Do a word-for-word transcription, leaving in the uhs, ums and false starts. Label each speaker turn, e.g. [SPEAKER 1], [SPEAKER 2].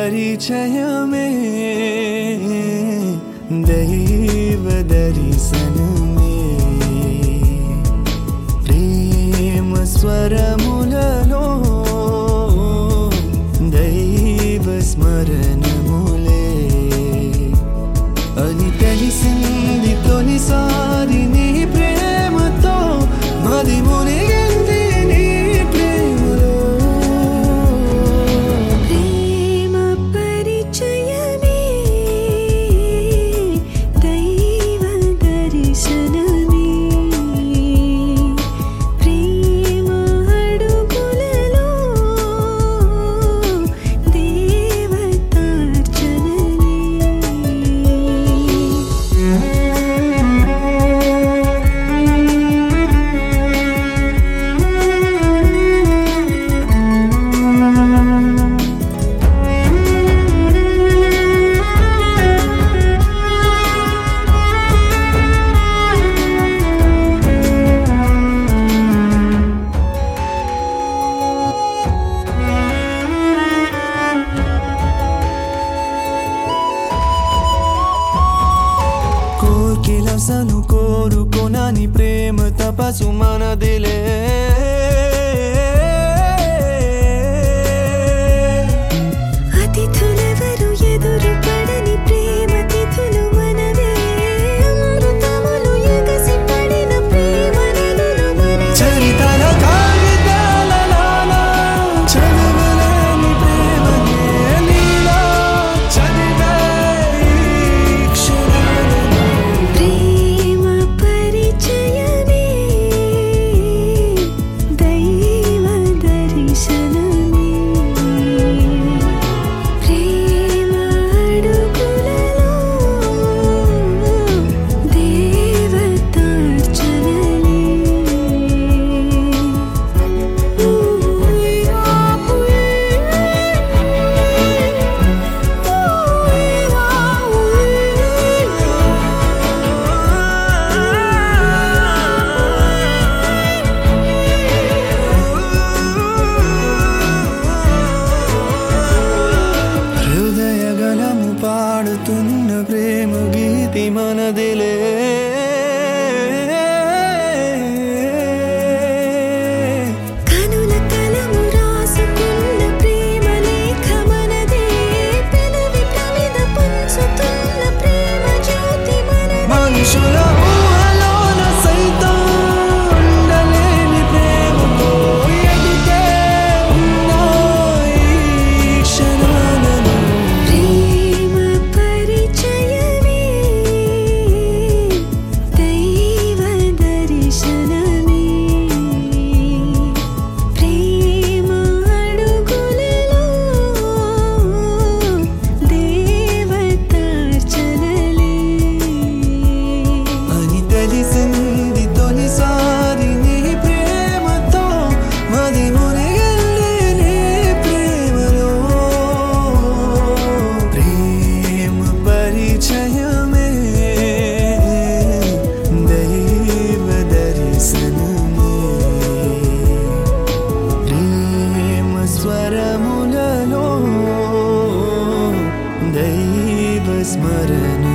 [SPEAKER 1] పరిచయమే దైవ దర్శనమే ప్రేమ స్వరములలో దైవ స్మరణములే అని తెలిసింది తొలిసారి నీ ప్రేమతో మది మునిగింది నీ ప్రేమలో
[SPEAKER 2] ప్రేమ పరిచయమే దైవ దర్శనమే ప్రేమ అడుగులలో
[SPEAKER 1] కోకిలసను కోరుకొనని ప్రేమ తపసు మనదిలే
[SPEAKER 2] అతిథులెవరు ఎదురు పడని ప్రేమ తిథులు మనవే అమృతములు ఎగసి పడిన ప్రేమ నదులు మనవే
[SPEAKER 1] చరితల కాగితాలలోన చదువులేని ప్రేమనే నీలో చదివే ఈ క్షణాలను
[SPEAKER 2] ప్రేమ పరిచయమే దైవ దర్శనమే ప్రేమ అడుగులలో
[SPEAKER 1] హృదయగలము పాడుతున్న ప్రేమ గీతి మనదిలే
[SPEAKER 2] కనుల కలము రాసుకున్న ప్రేమ లేఖ మనదే పెదవి ప్రమిద పంచుతున్న ప్రేమ జ్యోతి మనదే
[SPEAKER 1] మనుషుల ఊహలోన సైతం ఉండలేని ప్రేమతో ఎదుటే ఉన్న ఈ క్షణాలను
[SPEAKER 2] ప్రేమ పరిచయమే దైవ దర్శనమే ప్రేమ అడుగులలో దేవతార్చనలే
[SPEAKER 1] అని తెలిసింది తొలిసారి నీ ప్రేమతో మది మునిగింది నీ ప్రేమలో ప్రేమ పరిచయమే దైవ దర్శనమే ప్రేమ స్వరములలో దైవ స్మరణ